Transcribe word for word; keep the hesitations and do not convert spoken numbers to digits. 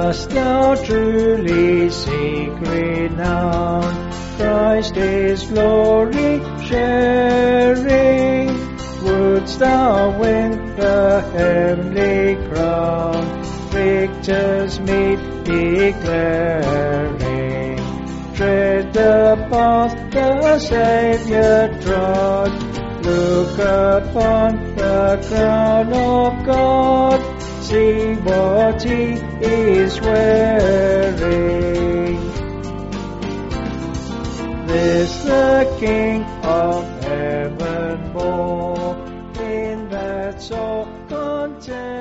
Dost thou truly seek renown? Christ is glory sharing. Wouldst thou win the heavenly crown? Victors meet declaring. Tread the path the Saviour trod. Look upon the crown of God. See what He is wearing. This the King of heaven bore, in that so content.